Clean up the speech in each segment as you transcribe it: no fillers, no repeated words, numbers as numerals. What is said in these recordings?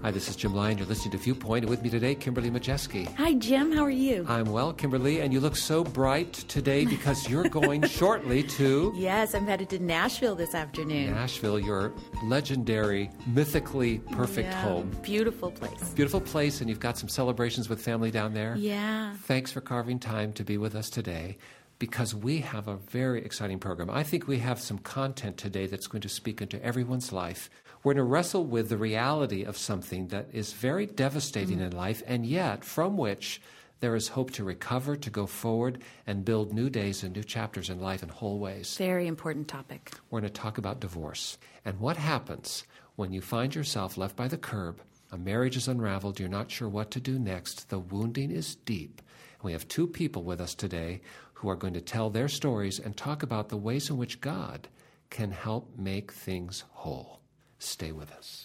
Hi, this is Jim Lyon. You're listening to Viewpoint. And with me today, Kimberly Majeski. Hi, Jim. How are you? I'm well, Kimberly, and you look so bright today because you're going shortly to... Yes, I'm headed to Nashville this afternoon. Nashville, your legendary, mythically perfect home. Beautiful place. Beautiful place, and you've got some celebrations with family down there. Yeah. Thanks for carving time to be with us today, because we have a very exciting program. I think we have some content today that's going to speak into everyone's life. We're going to wrestle with the reality of something that is very devastating in life, and yet from which there is hope to recover, to go forward, and build new days and new chapters in life in whole ways. Very important topic. We're going to talk about divorce and what happens when you find yourself left by the curb, a marriage is unraveled, you're not sure what to do next, the wounding is deep. And we have two people with us today who are going to tell their stories and talk about the ways in which God can help make things whole. Stay with us.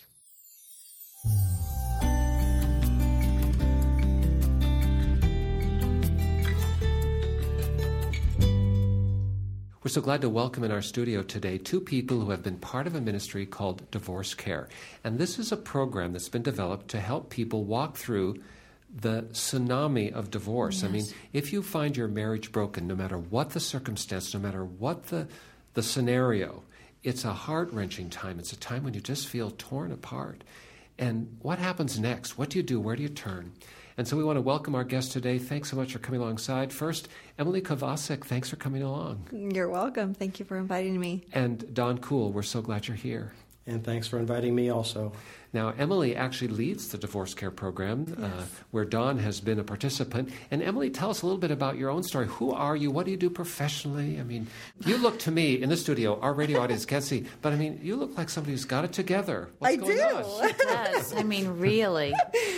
We're so glad to welcome in our studio today two people who have been part of a ministry called Divorce Care. And this is a program that's been developed to help people walk through the tsunami of divorce. Yes. I mean, if you find your marriage broken, no matter what the circumstance, no matter what the scenario, it's a heart-wrenching time. It's a time when you just feel torn apart. And what happens next? What do you do? Where do you turn? And so we want to welcome our guest today. Thanks so much for coming alongside. First, Emily Kovacic, thanks for coming along. You're welcome. Thank you for inviting me. And Don Kuhl, we're so glad you're here. And thanks for inviting me also. Now, Emily actually leads the Divorce Care Program, where Don has been a participant. And Emily, tell us a little bit about your own story. Who are you? What do you do professionally? I mean, you look to me in the studio, our radio audience can't see, but I mean, you look like somebody who's got it together. What's going on? It does. I mean, really.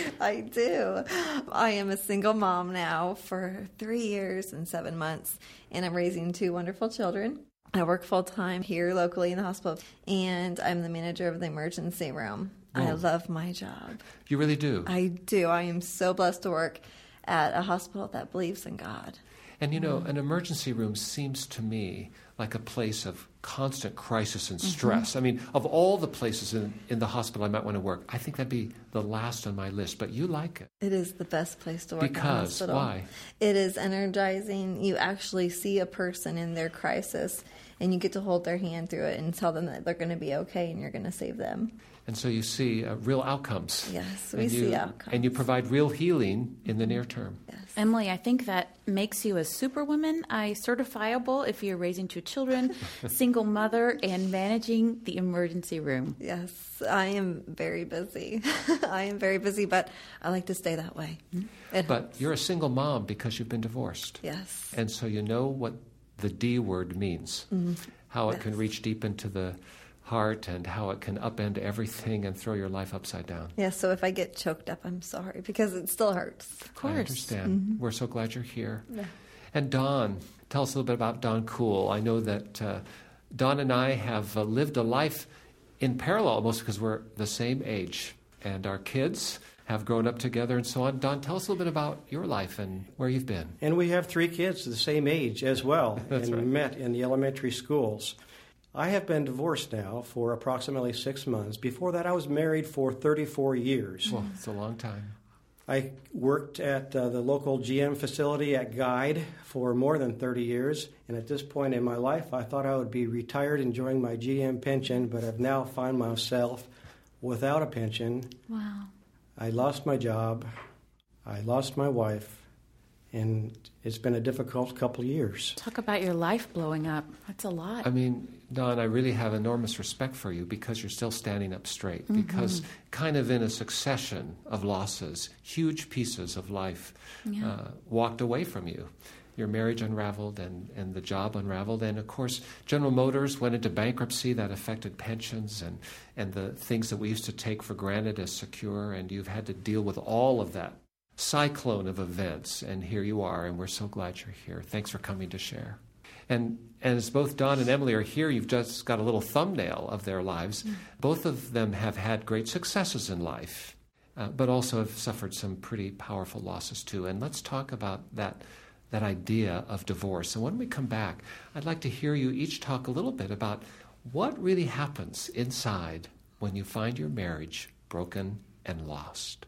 I do. I am a single mom now for 3 years and 7 months, and I'm raising two wonderful children. I work full-time here locally in the hospital, and I'm the manager of the emergency room. Oh. I love my job. You really do? I do. I am so blessed to work at a hospital that believes in God. And, you know, an emergency room seems to me like a place of constant crisis and stress. I mean, of all the places in the hospital I might want to work, I think that'd be the last on my list. But you like it. It is the best place to work in a because, hospital. Why? It is energizing. You actually see a person in their crisis, and you get to hold their hand through it and tell them that they're going to be okay and you're going to save them. And so you see real outcomes. Yes, we see outcomes. And you provide real healing in the near term. Yes. Emily, I think that makes you a superwoman, certifiable if you're raising two children, single mother, and managing the emergency room. Yes, I am very busy. I am very busy, but I like to stay that way. But you're a single mom because you've been divorced. Yes. And so you know what the D word means, how it can reach deep into the heart and how it can upend everything and throw your life upside down. Yeah, so if I get choked up, I'm sorry, because it still hurts. Of course. I understand. We're so glad you're here. Yeah. And Don, tell us a little bit about Don Kuhl. I know that Don and I have lived a life in parallel almost because we're the same age, and our kids have grown up together and so on. Don, tell us a little bit about your life and where you've been. And we have 3 kids the same age as well. That's and right. We met in the elementary schools. I have been divorced now for approximately 6 months. Before that, I was married for 34 years. Well, it's a long time. I worked at the local GM facility at Guide for more than 30 years. And at this point in my life, I thought I would be retired enjoying my GM pension, but I've now found myself without a pension. Wow. I lost my job. I lost my wife. And it's been a difficult couple of years. Talk about your life blowing up. That's a lot. I mean, Don, I really have enormous respect for you because you're still standing up straight, because kind of in a succession of losses, huge pieces of life walked away from you. Your marriage unraveled and the job unraveled. And, of course, General Motors went into bankruptcy. That affected pensions and the things that we used to take for granted as secure. And you've had to deal with all of that cyclone of events. And here you are, and we're so glad you're here. Thanks for coming to share. And as both Don and Emily are here, you've just got a little thumbnail of their lives. Both of them have had great successes in life, but also have suffered some pretty powerful losses too. And let's talk about that idea of divorce. And when we come back, I'd like to hear you each talk a little bit about what really happens inside when you find your marriage broken and lost.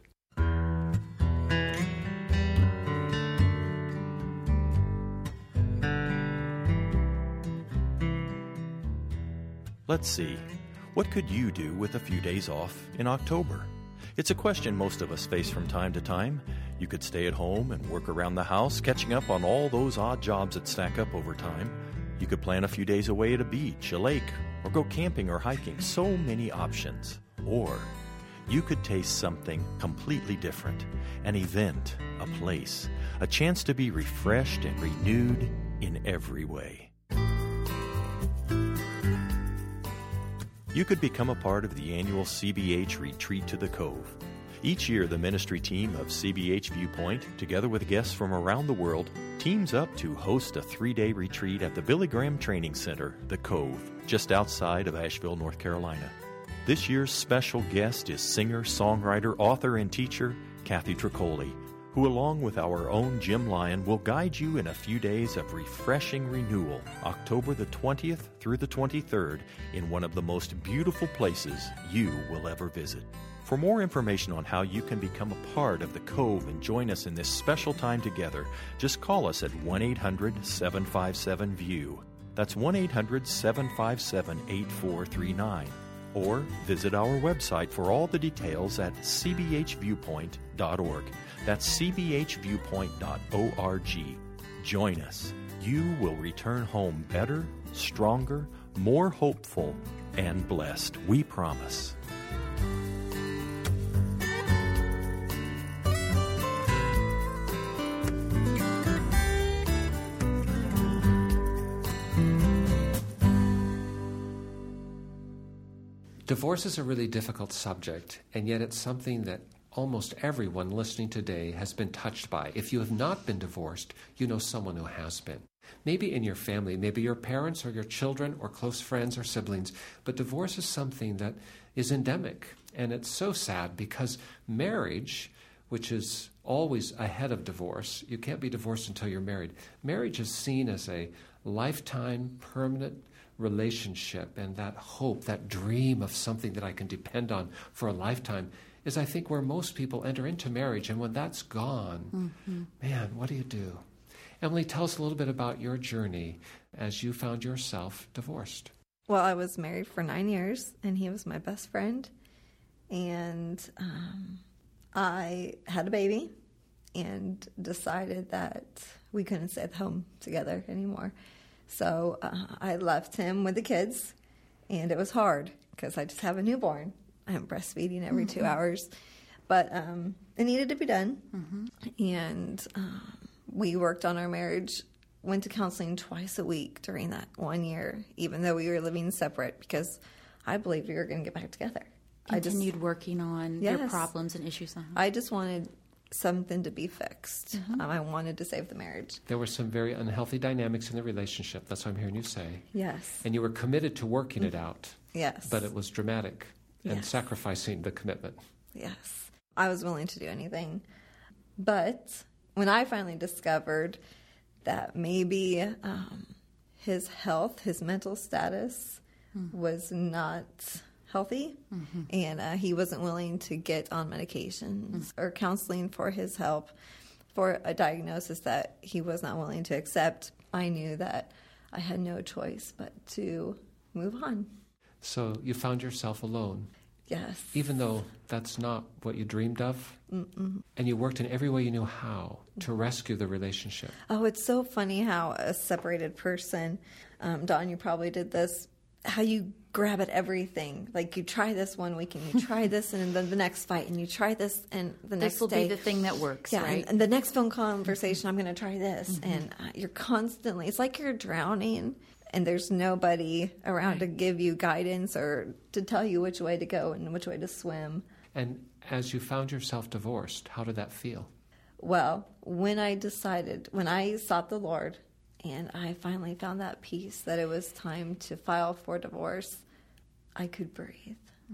Let's see. What could you do with a few days off in October? It's a question most of us face from time to time. You could stay at home and work around the house, catching up on all those odd jobs that stack up over time. You could plan a few days away at a beach, a lake, or go camping or hiking. So many options. Or you could taste something completely different. An event, a place, a chance to be refreshed and renewed in every way. You could become a part of the annual CBH Retreat to the Cove. Each year, the ministry team of CBH Viewpoint, together with guests from around the world, teams up to host a 3-day retreat at the Billy Graham Training Center, The Cove, just outside of Asheville, North Carolina. This year's special guest is singer, songwriter, author, and teacher Kathy Tricoli, who, along with our own Jim Lyon, will guide you in a few days of refreshing renewal, October the 20th through the 23rd, in one of the most beautiful places you will ever visit. For more information on how you can become a part of the Cove and join us in this special time together, just call us at 1-800-757-VIEW. That's 1-800-757-8439. Or visit our website for all the details at cbhviewpoint.org. That's cbhviewpoint.org. Join us. You will return home better, stronger, more hopeful, and blessed. We promise. Divorce is a really difficult subject, and yet it's something that almost everyone listening today has been touched by. If you have not been divorced, you know someone who has been. Maybe in your family, maybe your parents or your children or close friends or siblings, but divorce is something that is endemic. And it's so sad because marriage, which is always ahead of divorce, you can't be divorced until you're married. Marriage is seen as a lifetime, permanent relationship, and that hope, that dream of something that I can depend on for a lifetime is, I think, where most people enter into marriage. And when that's gone, man, what do you do? Emily, tell us a little bit about your journey as you found yourself divorced. Well, I was married for 9 years, and he was my best friend. And I had a baby and decided that we couldn't stay at home together anymore. So I left him with the kids, and it was hard because I just have a newborn. I'm breastfeeding every 2 hours, but it needed to be done. And we worked on our marriage, went to counseling twice a week during that 1 year, even though we were living separate, because I believed we were going to get back together. Continued working on your problems and issues. I just wanted something to be fixed. I wanted to save the marriage. There were some very unhealthy dynamics in the relationship. That's what I'm hearing you say. Yes. And you were committed to working it out. Yes. But it was dramatic and sacrificing the commitment. Yes. I was willing to do anything. But when I finally discovered that maybe his health, his mental status was not healthy, and he wasn't willing to get on medications or counseling for his help for a diagnosis that he was not willing to accept, I knew that I had no choice but to move on. So you found yourself alone. Yes. Even though that's not what you dreamed of. And you worked in every way you knew how to rescue the relationship. Oh, it's so funny how a separated person, Dawn, you probably did this, how you grab at everything. Like you try this one week and you try this, and then the next fight, and you try this, and the next day. This will be the thing that works, right? And the next phone conversation, I'm going to try this. And you're constantly, it's like you're drowning, and there's nobody around to give you guidance or to tell you which way to go and which way to swim. And as you found yourself divorced, how did that feel? Well, when I sought the Lord, and I finally found that peace that it was time to file for divorce, I could breathe.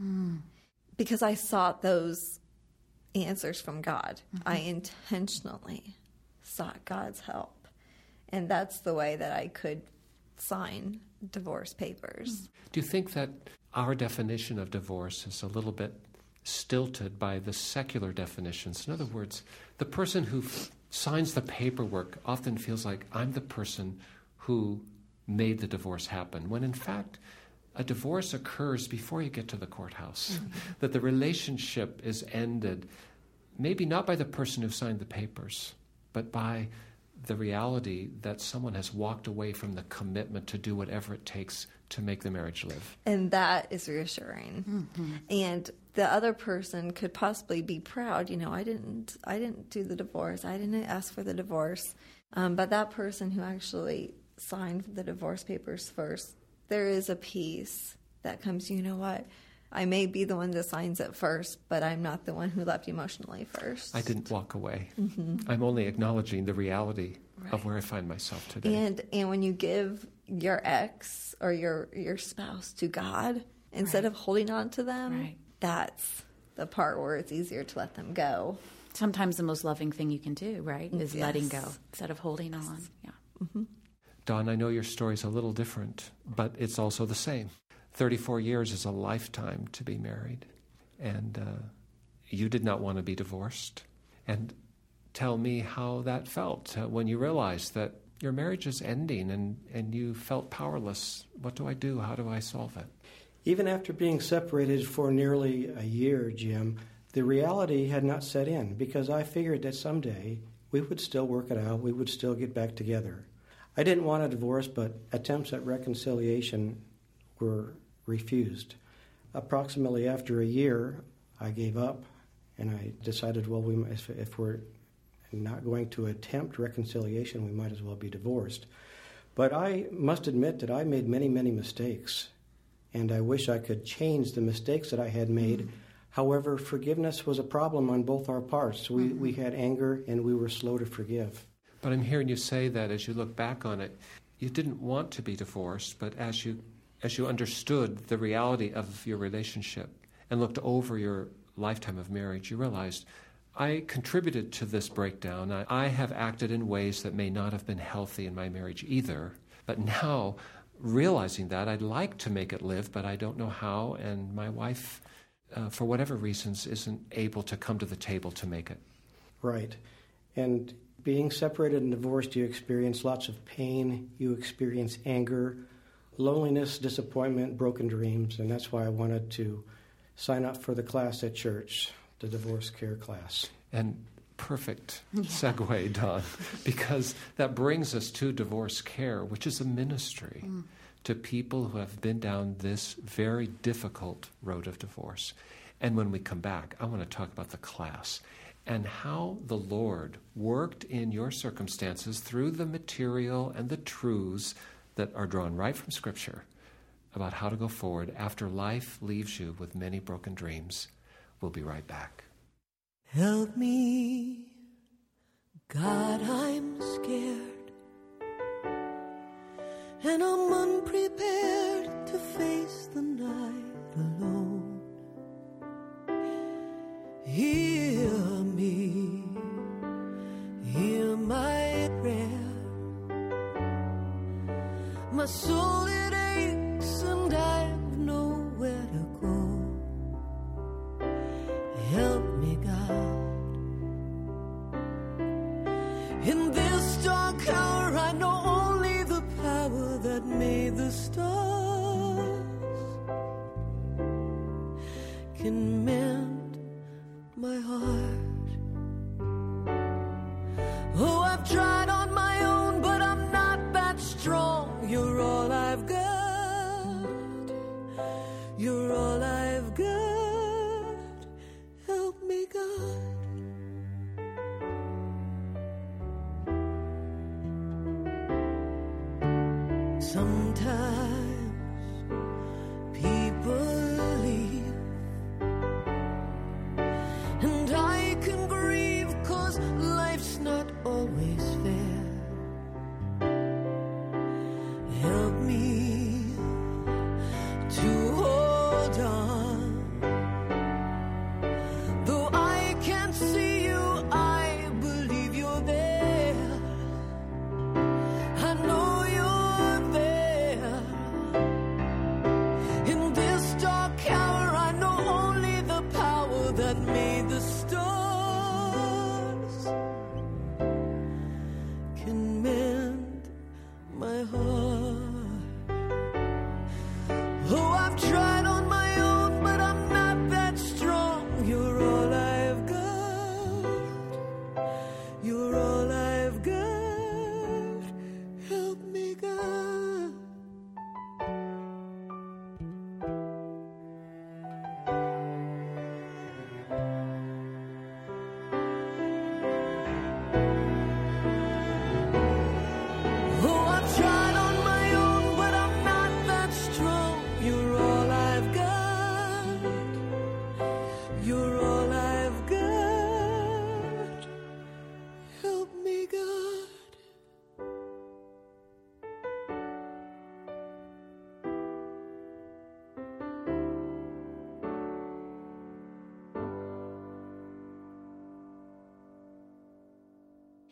Because I sought those answers from God. I intentionally sought God's help. And that's the way that I could sign divorce papers. Do you think that our definition of divorce is a little bit stilted by the secular definitions. In other words, the person who signs the paperwork often feels like, I'm the person who made the divorce happen, when in fact, a divorce occurs before you get to the courthouse. That the relationship is ended, maybe not by the person who signed the papers, but by the reality that someone has walked away from the commitment to do whatever it takes to make the marriage live. And that is reassuring. And the other person could possibly be proud. I didn't do the divorce. I didn't ask for the divorce. But that person who actually signed the divorce papers first, there is a peace that comes, you know what? I may be the one that signs it first, but I'm not the one who left emotionally first. I didn't walk away. I'm only acknowledging the reality of where I find myself today. And when you give your ex or your spouse to God, instead of holding on to them, that's the part where it's easier to let them go. Sometimes the most loving thing you can do, right, is letting go instead of holding on. Yeah. Dawn, I know your story's a little different, but it's also the same. 34 years is a lifetime to be married, and you did not want to be divorced. And tell me how that felt when you realized that your marriage is ending and you felt powerless. What do I do? How do I solve it? Even after being separated for nearly a year, Jim, the reality had not set in, because I figured that someday we would still work it out, we would still get back together. I didn't want a divorce, but attempts at reconciliation were refused. Approximately after a year, I gave up, and I decided, well, if we're not going to attempt reconciliation, we might as well be divorced. But I must admit that I made many, many mistakes, and I wish I could change the mistakes that I had made. However, forgiveness was a problem on both our parts. We had anger, and we were slow to forgive. But I'm hearing you say that as you look back on it, you didn't want to be divorced, but as you understood the reality of your relationship and looked over your lifetime of marriage, you realized, I contributed to this breakdown. I have acted in ways that may not have been healthy in my marriage either. But now, realizing that, I'd like to make it live, but I don't know how, and my wife, for whatever reasons, isn't able to come to the table to make it. Right. And being separated and divorced, you experience lots of pain, you experience anger, loneliness, disappointment, broken dreams, and that's why I wanted to sign up for the class at church, the divorce care class. And perfect segue, Dawn, because that brings us to divorce care, which is a ministry to people who have been down this very difficult road of divorce. And when we come back, I want to talk about the class and how the Lord worked in your circumstances through the material and the truths that are drawn right from Scripture about how to go forward after life leaves you with many broken dreams. We'll be right back. Help me, God, I'm scared, and I'm unprepared to face the night alone. Hear me, hear my prayer. My soul, it aches and I've nowhere to go. Help me, God. In this dark hour, I know only the power that made the stars can mend my heart. Oh, I've tried on my own, but I'm not that strong. You're all I've got. You're all I've got. Help me, God. Sometimes people leave, and I can grieve 'cause life's not always fair. Help me to hold on. Though I can't see you, I believe you're there. I know you're there.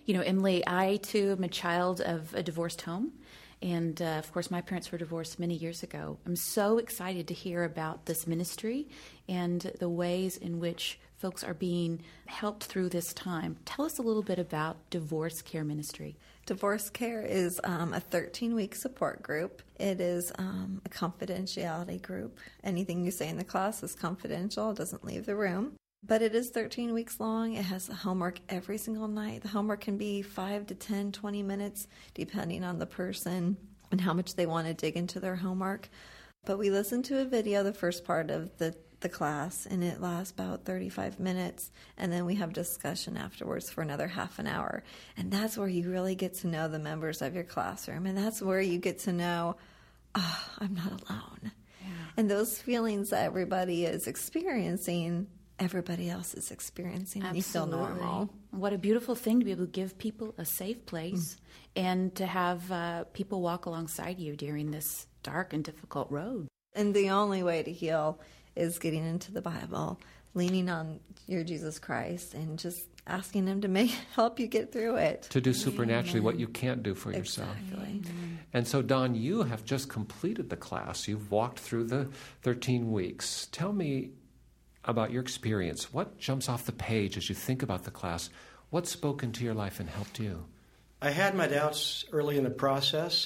You know, Emily, I too am a child of a divorced home. And of course, my parents were divorced many years ago. I'm so excited to hear about this ministry and the ways in which folks are being helped through this time. Tell us a little bit about Divorce Care Ministry. Divorce Care is a 13-week support group. It is a confidentiality group. Anything you say in the class is confidential. It doesn't leave the room. But it is 13 weeks long. It has homework every single night. The homework can be 5 to 10, 20 minutes, depending on the person and how much they want to dig into their homework. But we listen to a video, the first part of the class, and it lasts about 35 minutes. And then we have discussion afterwards for another half an hour. And that's where you really get to know the members of your classroom. And that's where you get to know, oh, I'm not alone. Yeah. And those feelings that everybody is experiencing, everybody else is experiencing, and you feel normal. What a beautiful thing to be able to give people a safe place and to have people walk alongside you during this dark and difficult road. And the only way to heal is getting into the Bible, leaning on your Jesus Christ, and just asking him to help you get through it. To do supernaturally what you can't do for yourself. Exactly. And so, Dawn, you have just completed the class. You've walked through the 13 weeks. Tell me about your experience. What jumps off the page as you think about the class? What's spoken to your life and helped you? I had my doubts early in the process.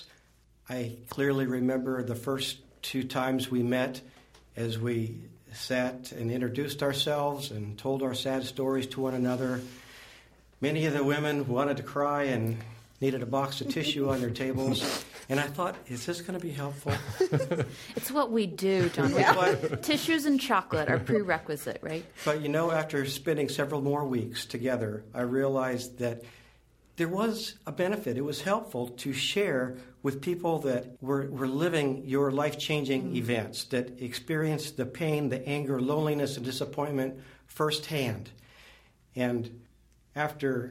I clearly remember the first 2 times we met as we sat and introduced ourselves and told our sad stories to one another. Many of the women wanted to cry and needed a box of tissue on their tables. And I thought, is this going to be helpful? It's what we do, John. Tissues and chocolate are prerequisite, right? But you know, after spending several more weeks together, I realized that there was a benefit. It was helpful to share with people that were living your life-changing events, that experienced the pain, the anger, loneliness, and disappointment firsthand. And after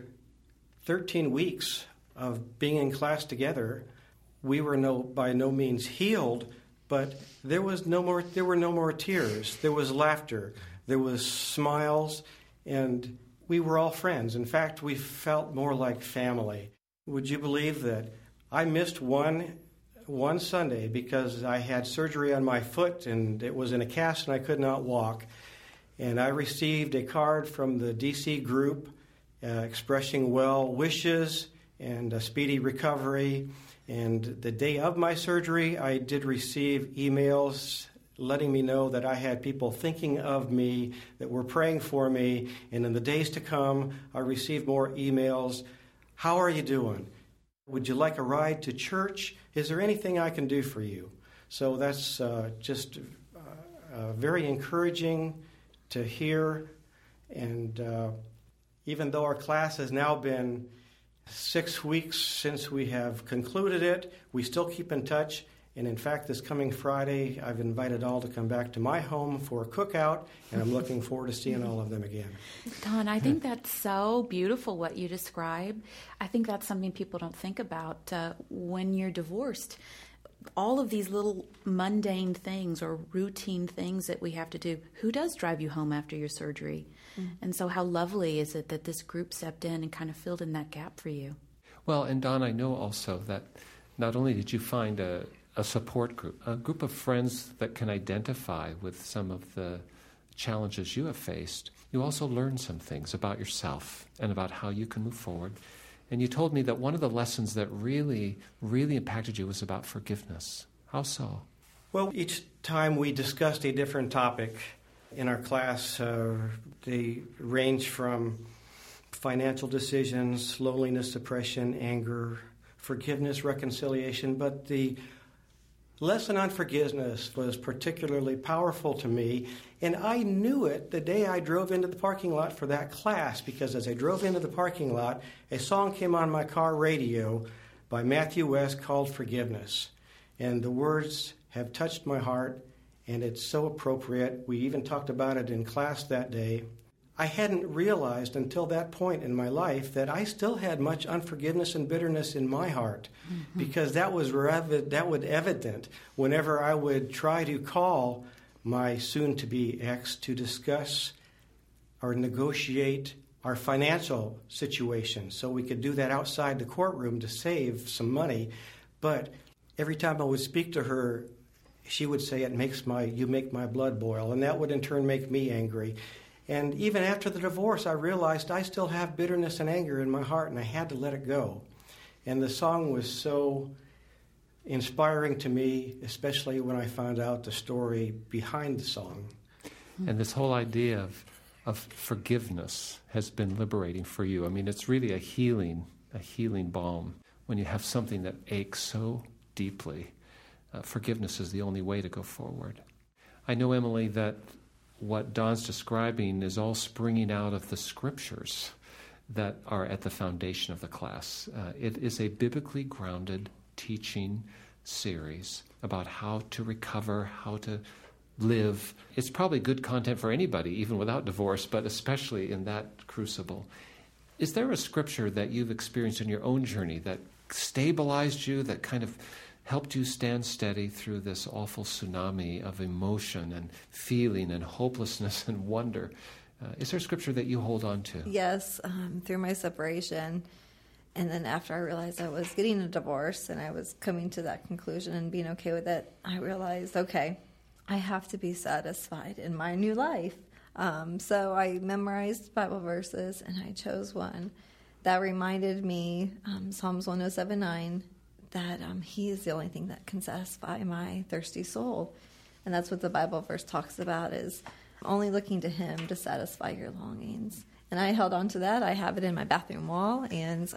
13 weeks of being in class together, we were by no means healed, but there were no more tears. There was laughter. There was smiles, and we were all friends. In fact, we felt more like family. Would you believe that I missed one Sunday because I had surgery on my foot and it was in a cast and I could not walk. And I received a card from the DC group expressing well wishes and a speedy recovery. And the day of my surgery, I did receive emails letting me know that I had people thinking of me, that were praying for me. And in the days to come, I received more emails. How are you doing? Would you like a ride to church? Is there anything I can do for you? So that's just very encouraging to hear. And even though our class has now been 6 weeks since we have concluded it, we still keep in touch. And in fact, this coming Friday, I've invited all to come back to my home for a cookout, and I'm looking forward to seeing all of them again. Don, I think that's so beautiful what you describe. I think that's something people don't think about when you're divorced. All of these little mundane things or routine things that we have to do. Who does drive you home after your surgery? And so how lovely is it that this group stepped in and kind of filled in that gap for you? Well, and Don, I know also that not only did you find a support group, a group of friends that can identify with some of the challenges you have faced, you also learned some things about yourself and about how you can move forward. And you told me that one of the lessons that really, really impacted you was about forgiveness. How so? Well, each time we discussed a different topic in our class, they range from financial decisions, loneliness, depression, anger, forgiveness, reconciliation, but the lesson on forgiveness was particularly powerful to me, and I knew it the day I drove into the parking lot for that class, because as I drove into the parking lot, a song came on my car radio by Matthew West called Forgiveness. And the words have touched my heart, and it's so appropriate. We even talked about it in class that day. I hadn't realized until that point in my life that I still had much unforgiveness and bitterness in my heart, because that was evident whenever I would try to call my soon-to-be ex to discuss or negotiate our financial situation so we could do that outside the courtroom to save some money. But every time I would speak to her, she would say, you make my blood boil, and that would in turn make me angry. And even after the divorce, I realized I still have bitterness and anger in my heart, and I had to let it go. And the song was so inspiring to me, especially when I found out the story behind the song. And this whole idea of forgiveness has been liberating for you. I mean, it's really a healing balm when you have something that aches so deeply. Forgiveness is the only way to go forward. I know, Emily, that what Don's describing is all springing out of the scriptures that are at the foundation of the class. It is a biblically grounded teaching series about how to recover, how to live. It's probably good content for anybody, even without divorce, but especially in that crucible. Is there a scripture that you've experienced in your own journey that stabilized you, that kind of helped you stand steady through this awful tsunami of emotion and feeling and hopelessness and wonder? Is there a scripture that you hold on to? Yes, through my separation. And then after I realized I was getting a divorce and I was coming to that conclusion and being okay with it, I realized, okay, I have to be satisfied in my new life. So I memorized Bible verses and I chose one that reminded me, Psalms 107:9, that He is the only thing that can satisfy my thirsty soul. And that's what the Bible verse talks about, is only looking to Him to satisfy your longings. And I held on to that. I have it in my bathroom wall. And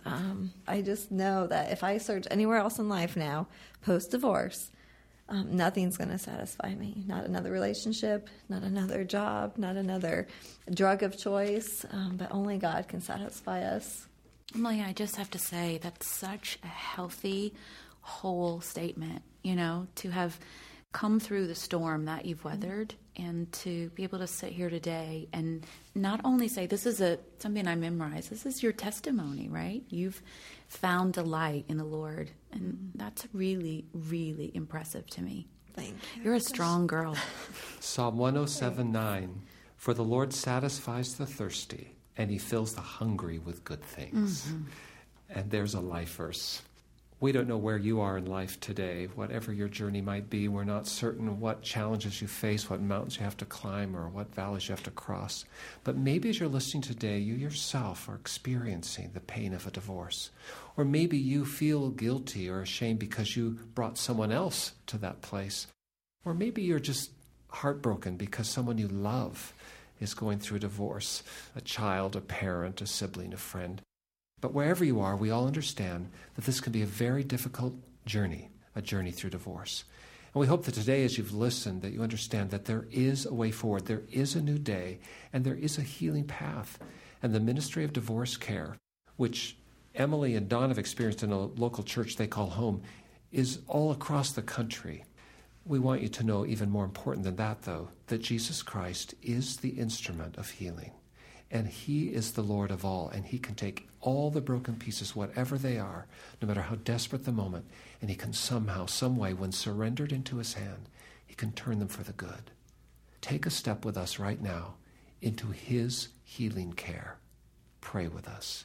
I just know that if I search anywhere else in life now, post-divorce, nothing's going to satisfy me. Not another relationship, not another job, not another drug of choice, but only God can satisfy us. Emily, I just have to say that's such a healthy, whole statement, to have come through the storm that you've weathered and to be able to sit here today and not only say, this is something I memorized, this is your testimony, right? You've found delight in the Lord, and that's really, really impressive to me. Thank you. You're a strong girl. Psalm 107:9, for the Lord satisfies the thirsty, and He fills the hungry with good things. Mm-hmm. And there's a life verse. We don't know where you are in life today. Whatever your journey might be, we're not certain what challenges you face, what mountains you have to climb, or what valleys you have to cross. But maybe as you're listening today, you yourself are experiencing the pain of a divorce. Or maybe you feel guilty or ashamed because you brought someone else to that place. Or maybe you're just heartbroken because someone you love is going through a divorce, a child, a parent, a sibling, a friend. But wherever you are, we all understand that this can be a very difficult journey, a journey through divorce. And we hope that today, as you've listened, that you understand that there is a way forward, there is a new day, and there is a healing path. And the ministry of divorce care, which Emily and Don have experienced in a local church they call home, is all across the country. We want you to know, even more important than that, though, that Jesus Christ is the instrument of healing. And He is the Lord of all, and He can take all the broken pieces, whatever they are, no matter how desperate the moment, and He can somehow, some way, when surrendered into His hand, He can turn them for the good. Take a step with us right now into His healing care. Pray with us.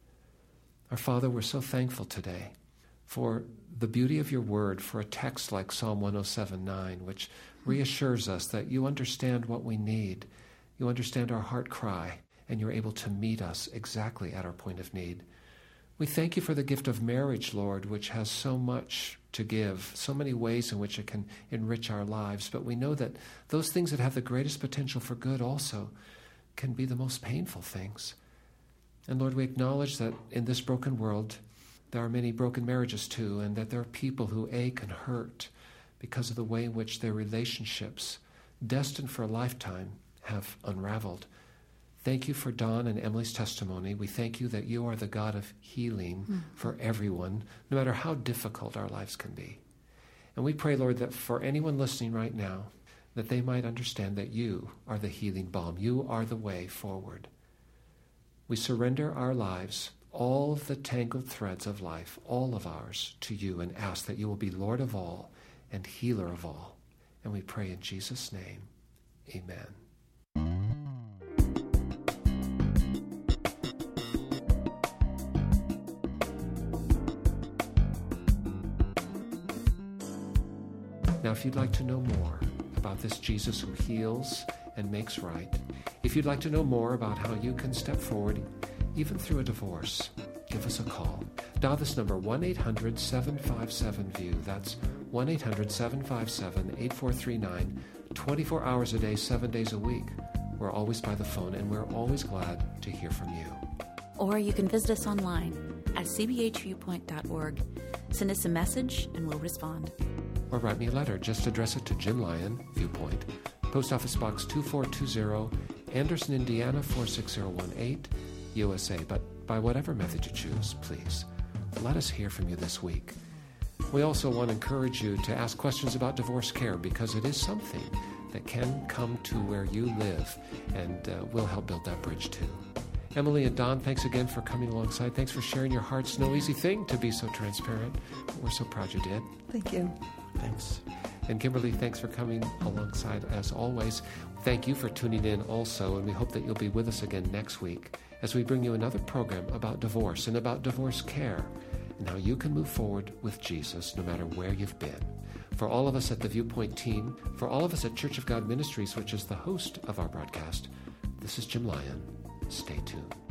Our Father, we're so thankful today for the beauty of your word, for a text like Psalm 107:9, which reassures us that you understand what we need. You understand our heart cry, and you're able to meet us exactly at our point of need. We thank you for the gift of marriage, Lord, which has so much to give, so many ways in which it can enrich our lives. But we know that those things that have the greatest potential for good also can be the most painful things. And Lord, we acknowledge that in this broken world, there are many broken marriages too, and that there are people who ache and hurt because of the way in which their relationships, destined for a lifetime, have unraveled. Thank you for Don and Emily's testimony. We thank you that you are the God of healing for everyone, no matter how difficult our lives can be. And we pray, Lord, that for anyone listening right now, that they might understand that you are the healing balm. You are the way forward. We surrender our lives, all of the tangled threads of life, all of ours, to you, and ask that you will be Lord of all and healer of all. And we pray in Jesus' name, amen. Now, if you'd like to know more about this Jesus who heals and makes right, if you'd like to know more about how you can step forward, even through a divorce, give us a call. Dial this number, 1-800-757-VIEW. That's 1-800-757-8439, 24 hours a day, 7 days a week. We're always by the phone, and we're always glad to hear from you. Or you can visit us online at cbhviewpoint.org. Send us a message, and we'll respond. Or write me a letter. Just address it to Jim Lyon, Viewpoint, Post Office Box 2420, Anderson, Indiana 46018, USA. But by whatever method you choose, please, let us hear from you this week. We also want to encourage you to ask questions about divorce care, because it is something that can come to where you live, and we'll help build that bridge too. Emily and Don, thanks again for coming alongside. Thanks for sharing your hearts. No easy thing to be so transparent. We're so proud you did. Thank you. Thanks. And Kimberly, thanks for coming alongside as always. Thank you for tuning in also, and we hope that you'll be with us again next week as we bring you another program about divorce and about divorce care and how you can move forward with Jesus no matter where you've been. For all of us at the Viewpoint team, for all of us at Church of God Ministries, which is the host of our broadcast, this is Jim Lyon. Stay tuned.